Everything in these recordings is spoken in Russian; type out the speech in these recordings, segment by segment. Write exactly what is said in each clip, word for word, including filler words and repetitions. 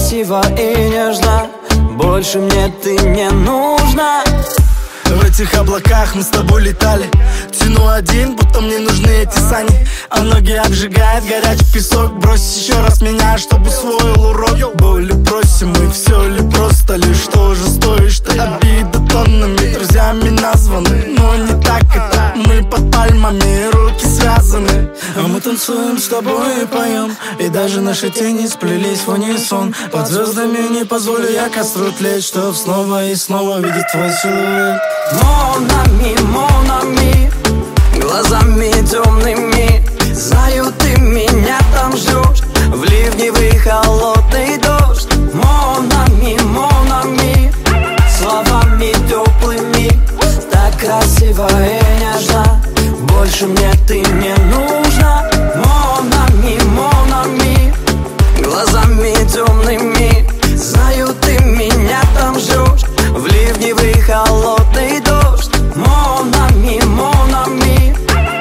красива и нежна. Больше мне ты не нужна. В этих облаках мы с тобой летали. Тяну один, будто мне нужны эти сани. А ноги обжигает горячий песок. Брось еще раз меня, чтобы усвоил урок. Боли просим мы, все ли просто лишь что же стоишь ты? Обида тоннами, друзьями названы. Но не так это, мы под пальмами, руки связаны. А мы танцуем с тобой и поем, и даже наши тени сплелись в унисон. Под звездами не позволю я костру тлеть, чтоб снова и снова видеть твой силуэт. Mon ami, mon ami, глазами темными. Знаю, ты меня там ждешь, в ливневый холодный дождь. Mon ami, mon ami, словами теплыми. Так красиво и нежно. Больше мне ты не нужна. Mon ami, mon ami, глазами темными. Знаю, ты меня там ждешь, в ливневый холодный дождь. Mon ami, mon ami,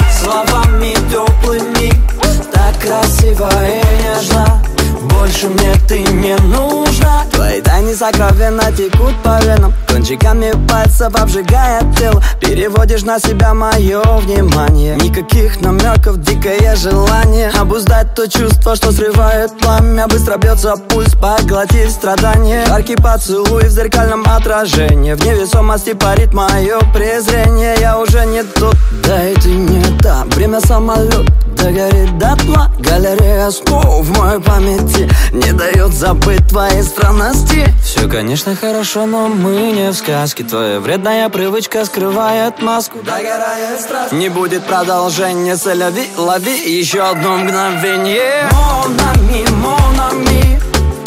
словами теплыми. Так красиво и нежно. Больше мне ты не нужна. Твои тайны сокровенно текут по венам, кончиками пальцев обжигая тело. Переводишь на себя мое внимание. Никаких намеков, дикое желание обуздать то чувство, что срывает пламя. Быстро бьется пульс, поглотить страдания. Жаркий поцелуй в зеркальном отражении. В невесомости парит мое презрение. Я уже не тот, да и ты не та. Время самолет догорит дотла. Галерея снов в моей памяти не дает забыть твои странности. Все, конечно, хорошо, но мы не в сказке. Твоя вредная привычка скрывает маску. Догорает страсть. Не будет продолжения, лови, лови еще одно мгновение. Mon ami, mon ami,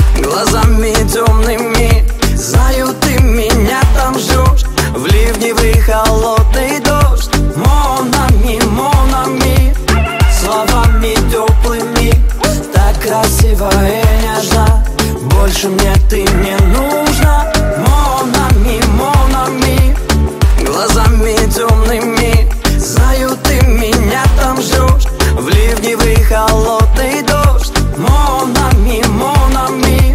глазами темными. Знаю, ты меня там ждешь, в ливневый холодный дождь. Mon ami, mon ami, словами теплыми. Так красиво и нежно. Больше мне ты не нужна. Mon ami, mon ami, глазами темными. Знаю, ты меня там ждешь, в ливневый холодный дождь. Mon ami, mon ami,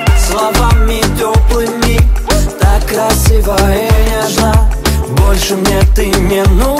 словами теплыми. Так красиво и нежно. Больше мне ты не нужна.